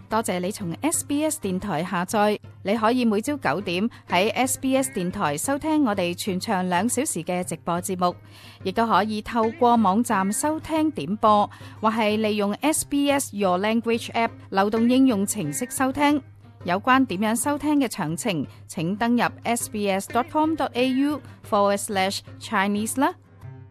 多謝你從 SBS 電台下載，你可以每朝9點喺 SBS 電台收聽我哋全長2小時嘅直播節目，亦都可以透過網站收聽點播，或係利用 SBS Your Language App 流動應用程式收聽。有關點樣收聽嘅詳情，請登入 sbs.com.au/Chinese 啦。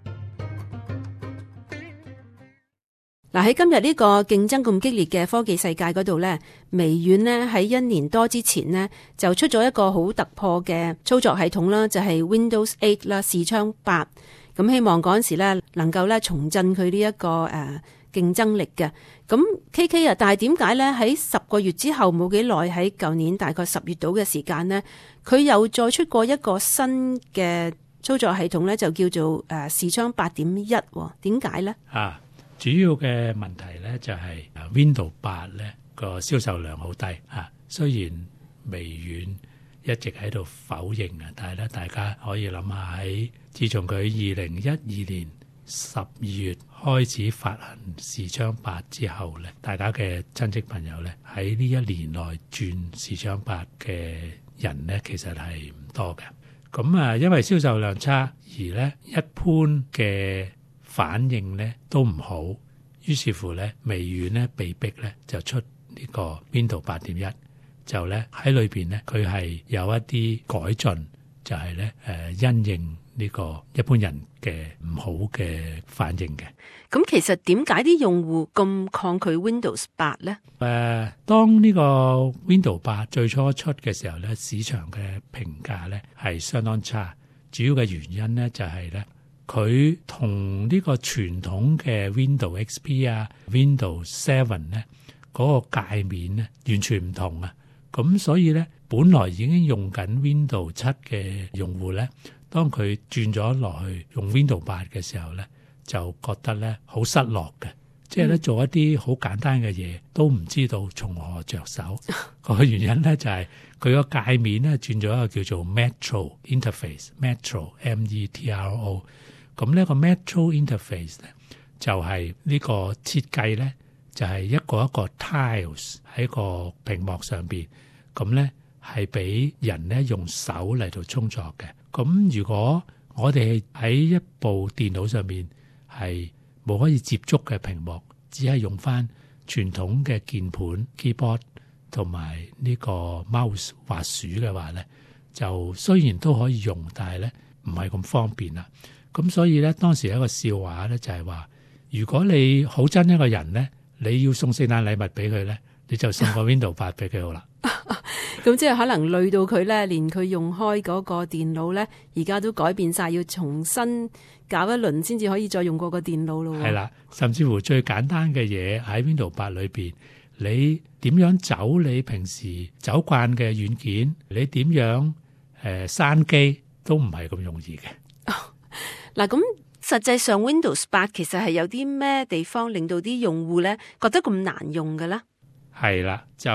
嗱，喺今日呢個競爭咁激烈嘅科技世界嗰度呢，微軟呢喺1年多之前呢就出咗一個好突破嘅操作系統啦，就係 Windows 8啦，視窗8。咁希望嗰陣時呢能夠呢重振佢呢一個競爭力嘅。咁 KK 啊，但係點解呢喺10個月之後冇幾耐，喺舊年大概10月度嘅時間呢，佢又再出過一個新嘅操作系統呢，就叫做視窗 8.1， 點解呢？ 主要嘅問題咧就係 Windows 8咧個銷售量好低嚇，雖然微軟一直喺度否認啊，但係咧大家可以諗下，喺自從佢2012年12月開始發行視窗8之後咧，大家嘅親戚朋友咧喺呢1年內轉視窗8嘅人咧其實係唔多嘅。咁因為銷售量差，而咧一般嘅反應咧都唔好，於是乎咧微軟咧被逼咧就出呢個 Windows 8.1，就咧喺裏邊咧佢係有一啲改進，就係咧因應呢個一般人嘅唔好嘅反應嘅。 咁其實點解啲用戶咁抗拒 Windows 8咧？ 當呢個 Windows 8最初出嘅時候咧，市場嘅評價咧係相當差，主要嘅原因咧就係咧，佢同呢個傳統嘅 Windows XP 啊、Windows 7咧嗰個界面咧完全唔同啊！咁所以咧，本來已經用緊 Windows 7嘅用戶咧，當佢轉咗落去用 Windows 8嘅時候咧，就覺得咧好失落嘅，即係咧做一啲好簡單嘅嘢都唔知道從何着手。個原因咧就係佢個界面咧轉咗一個叫做 Metro Interface，Metro M-E-T-R-O。咁呢個 Metro Interface 咧，就係呢個設計咧，就係一個一個 tiles 喺個屏幕上邊，咁咧係俾人咧用手嚟到操作嘅。咁如果我哋喺一部電腦上面係冇可以接觸嘅屏幕，只係用翻傳統嘅鍵盤 keyboard 同埋呢個 mouse 滑鼠嘅話咧，就雖然都可以用，但係咧唔係咁方便啦。咁所以咧，當時有一個笑話咧，就係話，如果你好憎一個人咧，你要送聖誕禮物俾佢咧，你就送個 Windows 8俾佢好啦。 咁即係可能累到佢咧，連佢用開嗰個電腦咧，而家都改變晒，要重新搞一輪先至可以再用過個電腦咯。係啦， 甚至乎最簡單嘅嘢喺 Windows 8裏邊，你點樣走你平時走慣嘅軟件，你點樣刪機都唔係咁容易嘅。 嗱，咁實際上 Windows 8其實係有啲咩地方令到啲用戶咧覺得咁難用嘅咧？ 係啦，就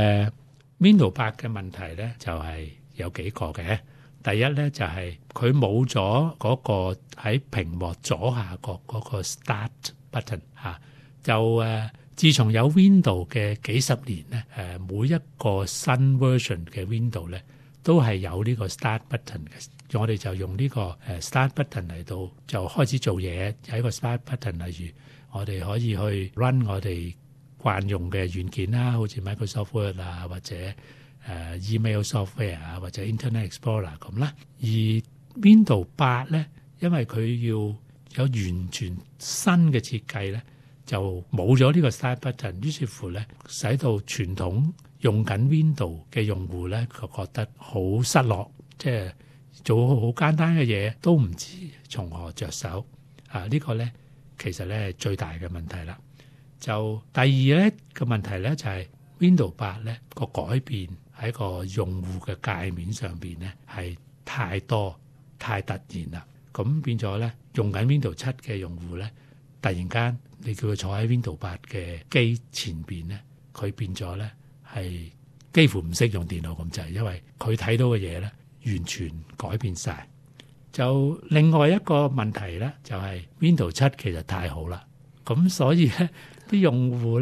Windows 8嘅問題咧就係有幾個嘅。第一咧就係佢冇咗嗰個喺屏幕左下角嗰個 Start button 嚇。就自從有 Windows 嘅幾十年咧，每一個新 version 嘅 Windows 咧都係有呢個 Start button 嘅。我哋就用呢個Start button 嚟到就開始做嘢，喺個 Start button，例如我哋可以去 run 我哋慣用嘅軟件啦，好似 Microsoft Word 啊，或者email software 啊，或者 Internet Explorer 咁啦。而 Windows 8咧，因為佢要有完全新嘅設計咧，就冇咗呢個 Start button，於是乎咧，使到傳統用緊 Windows 嘅用戶咧，佢覺得好失落，即係做好簡單嘅嘢都唔知從何着手啊！呢個咧其實咧係最大嘅問題啦。就第二咧個問題咧就係 Windows 8咧個改變喺個用戶嘅界面上邊咧係太多太突然啦。咁變咗咧用緊 Windows 7嘅用戶咧，突然間你叫佢坐喺 Windows 8嘅機前邊咧，佢變咗咧係幾乎唔識用電腦咁滯，因為佢睇到嘅嘢咧完全改變晒。就另外一個問題咧，就係 Windows 7其實太好啦，咁所以咧啲用戶咧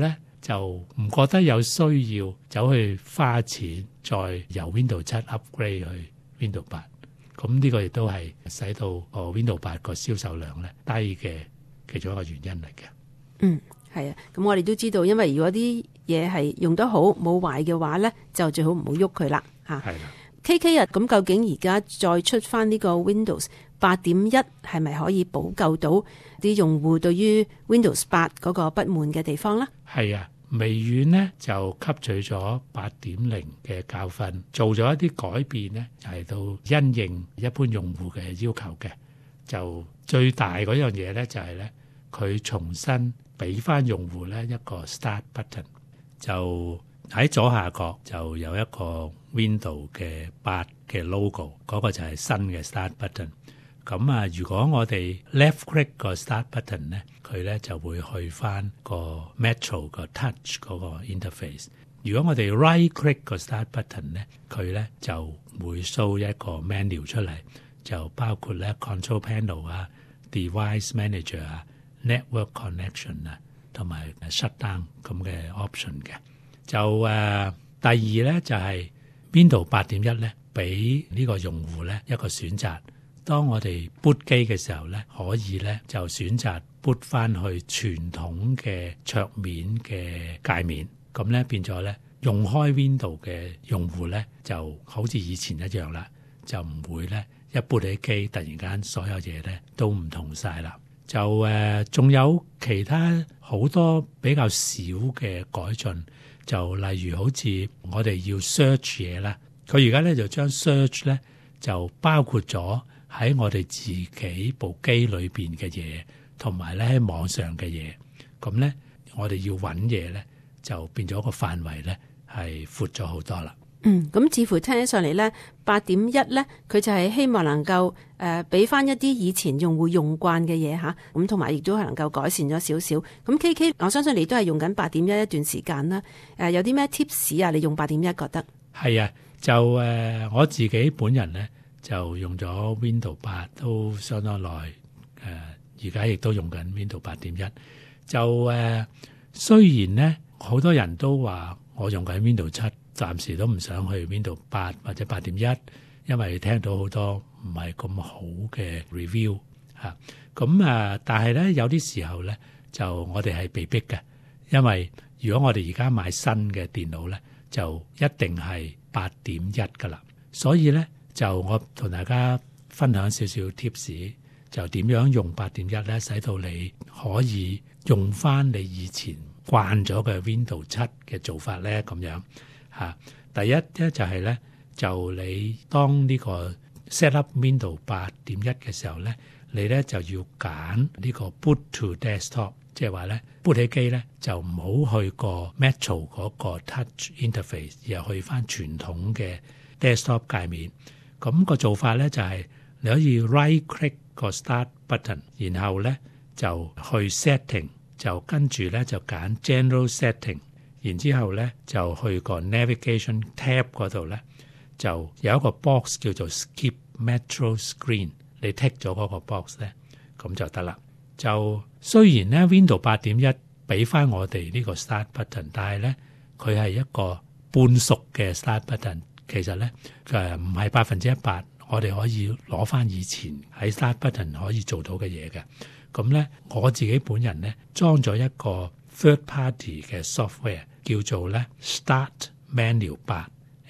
就唔覺得有需要走去花錢再由 Windows 7 upgrade 去 Windows 8。咁呢個亦都係使到Windows 8個銷售量咧低嘅其中一個原因嚟嘅。 係啊，咁我哋都知道，因為如果啲嘢係用得好冇壞嘅話咧，就最好唔好喐佢啦嚇。 係啦。 KK 啊，咁究竟而家再出翻呢個 Windows 8.1係咪可以補救到啲用戶對於 Windows 8嗰個不滿嘅地方呢？ 係啊，微軟呢就吸取咗 8.0 嘅教訓，做咗一啲改變呢，係到因應一般用戶嘅要求嘅。就最大嗰樣嘢呢，就係呢，佢重新俾翻用戶呢一個 Start Button， 就喺左下角就有一個 Windows 嘅8嘅 logo， 嗰個就係新嘅 Start Button。咁啊，如果我哋 left click 個 Start Button 咧，佢咧就會去翻個 Metro 個 Touch 嗰個 interface。如果我哋 right click 個 Start Button 咧，佢咧就會 show 一個 menu 出嚟，就包括咧 Control Panel 啊、Device Manager 啊、Network Connection 啊，同埋 Shutdown 咁嘅 option 嘅。就第二咧就係 Windows 8.1咧，俾呢個用戶咧一個選擇。當我哋 boot 機嘅時候咧，可以咧就選擇 boot 翻去傳統嘅桌面嘅界面，咁咧變咗咧用開 Windows 嘅用戶咧就好似以前一樣啦，就唔會咧一 boot 起機突然間所有嘢咧都唔同晒啦。就仲有其他好多比較少嘅改進，就例如好似我哋要 search 嘢啦，佢而家咧就將 search 咧就包括咗喺我哋自己部機裏邊嘅嘢，同埋咧喺網上嘅嘢，咁咧我哋要揾嘢咧就變咗個範圍咧係闊咗好多啦。 咁似乎聽起上嚟咧，8.1咧佢就係希望能夠俾翻一啲以前用戶用慣嘅嘢吓，咁同埋亦都係能夠改善咗少少。咁 KK， 我相信你都係用緊8.1一段時間啦。有啲咩 tips 啊？你用8.1覺得？係啊，就我自己本人咧。就用咗 Windows 8都相當耐，而家亦都用緊 Windows 8.1。就雖然咧好多人都話我用緊 Windows 7，暫時都唔想去 Windows 8或者8.1，因為聽到好多唔係咁好嘅 review 嚇。咁但係咧有啲時候咧就我哋係被逼嘅，因為如果我哋而家買新嘅電腦咧，就一定係8.1噶啦，所以咧。就我同大家分享少少 tips， 就點樣用8.1咧，使到你可以用翻你以前慣咗嘅 Windows 7嘅做法咧，咁樣嚇。第一咧就係咧，就你當呢個 set up Windows 8.1嘅時候咧，你咧就要揀呢個 boot to desktop， 即係話咧 boot 起機咧就唔好去個 Metro 嗰個 touch interface， 而係去翻傳統嘅 desktop 界面。咁個做法咧就係你可以 right click 個 start button， 然後咧就去 setting， 就跟住咧就揀 general setting， 然之後咧就去個 navigation tab 嗰度咧就有一個 box 叫做 skip metro screen， 你 tick 咗嗰個 box 咧咁就得啦。就雖然咧 Windows 8.1 俾翻我哋呢個 start button， 但係咧佢係一個半熟嘅 start button。其實咧唔係100%，我哋可以攞翻以前喺 Start Button 可以做到嘅嘢嘅。咁咧我自己本人咧裝咗一個 third party 嘅 software 叫做咧 Start Menu 8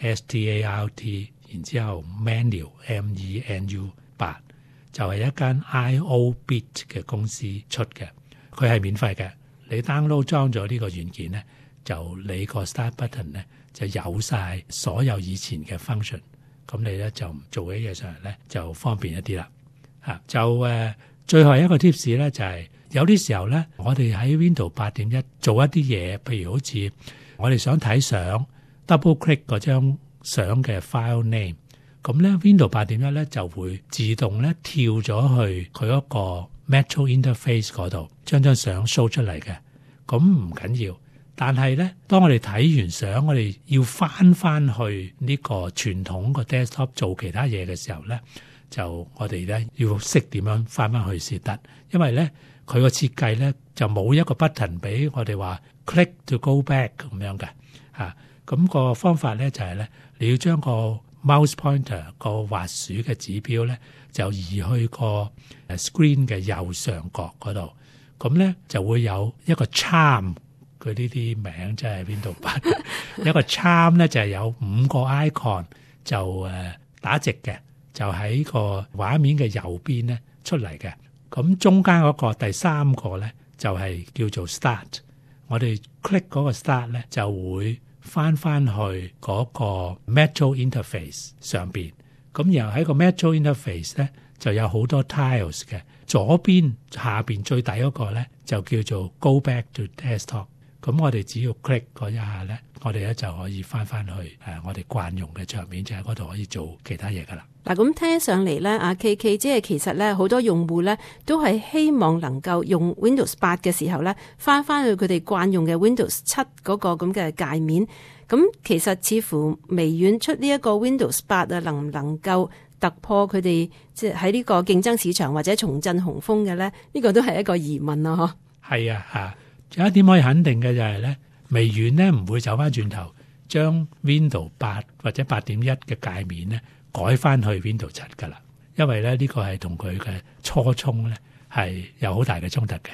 START， 然之後 Menu MENU 8，就係一間 IObit 嘅公司出嘅，佢係免費嘅。你 download 裝咗呢個軟件咧，就你個 Start Button 咧。就有晒所有以前嘅 function， 咁你咧就做起嘢上嚟咧就方便一啲啦。就最後一個 tips 咧就係有啲時候咧，我哋喺 Windows 8.1做一啲嘢，譬如好似我哋想睇相 ，double click 嗰張相嘅 file name， 咁咧 Windows 8.1咧就會自動咧跳咗去佢嗰個 Metro interface 嗰度，將張相 show 出嚟嘅，咁唔緊要。但係咧，當我哋睇完相，我哋要翻去呢個傳統個 desktop 做其他嘢嘅時候咧，就我哋咧要識點樣翻去先得，因為咧佢個設計咧就冇一個 button 俾我哋話 click to go back 咁樣嘅嚇。咁個方法咧就係咧，你要將個 mouse pointer 個滑鼠嘅指標咧就移去個 screen 嘅右上角嗰度，咁咧就會有一個 charm。佢呢啲名真係邊度辦？一個 charm 咧就係有5個 icon 就打直嘅，就喺個畫面嘅右邊咧出嚟嘅。咁中間嗰個第3個咧就係叫做 start。我哋 click 嗰個 start 咧就會翻去嗰個 metal interface 上邊。咁然後喺個 metal interface 咧就有好多 tiles 嘅。左邊下邊最底嗰個咧就叫做 go back to desktop。咁我哋只要 click 嗰一下咧，我哋咧就可以翻去我哋慣用嘅桌面，就喺嗰度可以做其他嘢噶啦。 嗱，咁聽上嚟咧，阿 KK 即係其實咧，好多用戶咧都係希望能夠用 Windows 8嘅時候咧，翻去佢哋慣用嘅 Windows 7嗰個咁嘅界面。咁其實似乎微軟出呢一個 Windows 8啊，能唔能夠突破佢哋即係喺呢個競爭市場或者重振雄風嘅咧？呢個都係一個疑問啊！嗬。係啊， 嚇。有一點可以肯定嘅就係咧，微軟咧唔會走翻轉頭，將 Windows 8或者8.1嘅界面咧改翻去 Windows 7噶啦，因為咧呢個係同佢嘅初衷咧係有好大嘅衝突嘅。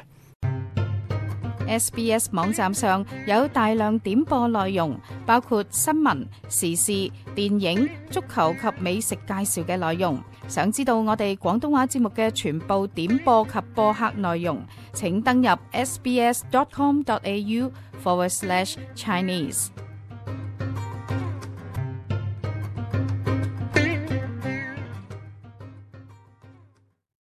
SBS 網站上有大量點播內容，包括新聞、時事、電影、足球及美食介紹嘅內容。想知道我哋廣東話節目嘅全部點播及播客內容，請登入sbs.com.au/Chinese。